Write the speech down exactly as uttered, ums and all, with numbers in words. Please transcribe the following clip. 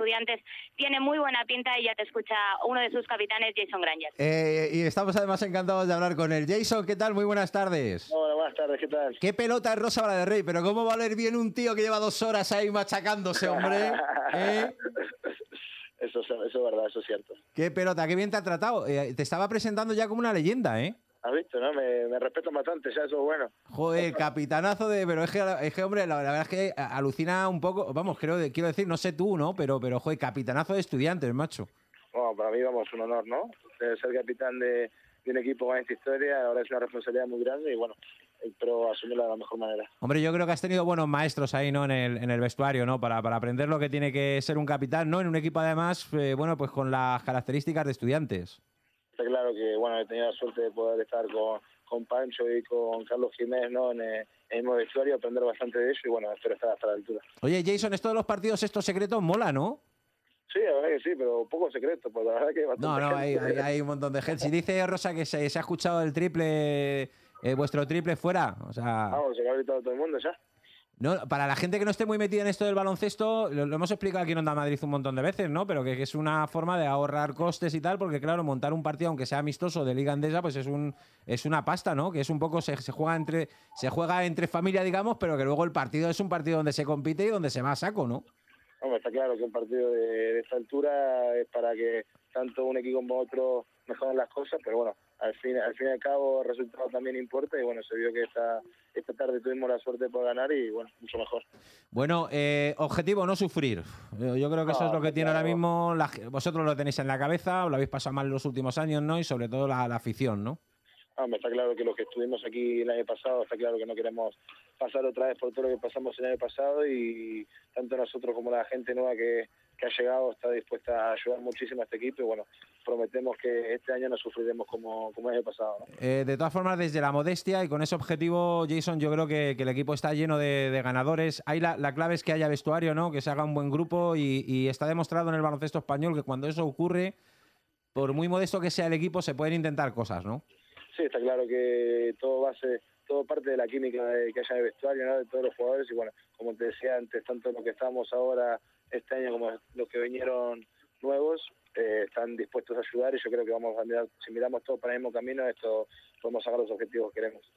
Estudiantes tiene muy buena pinta y ya te escucha uno de sus capitanes, Jason Granger. Eh, y estamos además encantados de hablar con él. Jason, ¿qué tal? Muy buenas tardes. Hola, buenas tardes, ¿qué tal? Qué pelota es Rosa Vara de Rey, pero cómo va a leer bien un tío que lleva dos horas ahí machacándose, hombre. ¿Eh? Eso, eso es verdad, eso es cierto. Qué pelota, qué bien te ha tratado. Eh, te estaba presentando ya como una leyenda, ¿eh? ¿Has visto, no? Me, me respetan bastante, ya eso es bueno. Joder, capitanazo de... Pero es que, es que hombre, la, la verdad es que alucina un poco... Vamos, creo, quiero decir, no sé tú, ¿no? Pero, pero joder, capitanazo de Estudiantes, macho. Bueno, para mí, vamos, un honor, ¿no? Ser capitán de, de un equipo con esta historia, ahora es una responsabilidad muy grande y bueno, espero asumirla de la mejor manera. Hombre, yo creo que has tenido buenos maestros ahí, ¿no? En el, en el vestuario, ¿no? Para, para aprender lo que tiene que ser un capitán, ¿no? En un equipo, además, eh, bueno, pues con las características de Estudiantes. Está claro que, bueno, he tenido la suerte de poder estar con, con Pancho y con Carlos Jiménez, ¿no? En el, en el mismo vestuario, aprender bastante de ello y, bueno, espero estar hasta la altura. Oye, Jason, esto de los partidos, estos secretos, mola, ¿no? Sí, la verdad que sí, pero poco secreto, pues la verdad que bastante No, no, hay, gente. hay, hay un montón de gente. Si dice Rosa que se, se ha escuchado el triple, eh, vuestro triple fuera, o sea... Vamos, se lo ha gritado todo el mundo ya. No, para la gente que no esté muy metida en esto del baloncesto, lo, lo hemos explicado aquí en Onda Madrid un montón de veces, ¿no? Pero que, que es una forma de ahorrar costes y tal, porque claro, montar un partido, aunque sea amistoso de Liga Endesa, pues es un es una pasta, ¿no? Que es un poco, se, se juega entre se juega entre familia, digamos, pero que luego el partido es un partido donde se compite y donde se va a saco, ¿no? Hombre, está claro que un partido de, de esta altura es para que tanto un equipo como otro mejoren las cosas, pero bueno, al fin, al fin y al cabo el resultado también importa y bueno, se vio que esta, esta tarde tuvimos la suerte por ganar y bueno, mucho mejor. Bueno, eh, objetivo no sufrir. Yo, yo creo que eso No, es lo que tiene claro. ahora mismo, la, vosotros lo tenéis en la cabeza, lo habéis pasado mal en los últimos años, ¿no? Y sobre todo la, la afición, ¿no? Hombre, está claro que los que estuvimos aquí el año pasado, está claro que no queremos pasar otra vez por todo lo que pasamos el año pasado y tanto nosotros como la gente nueva que, que ha llegado está dispuesta a ayudar muchísimo a este equipo y bueno, prometemos que este año no sufriremos como, como el año pasado, ¿no? Eh, de todas formas, desde la modestia y con ese objetivo, Jason, yo creo que, que el equipo está lleno de, de ganadores. Ahí la, la clave es que haya vestuario, ¿no? Que se haga un buen grupo y, y está demostrado en el baloncesto español que cuando eso ocurre, por muy modesto que sea el equipo, se pueden intentar cosas, ¿no? Sí, está claro que todo base, todo parte de la química de, que haya en el vestuario, ¿no? De todos los jugadores y bueno, como te decía antes, tanto los que estamos ahora este año como los que vinieron nuevos eh, están dispuestos a ayudar y yo creo que vamos a mirar, si miramos todos para el mismo camino, esto podemos sacar los objetivos que queremos.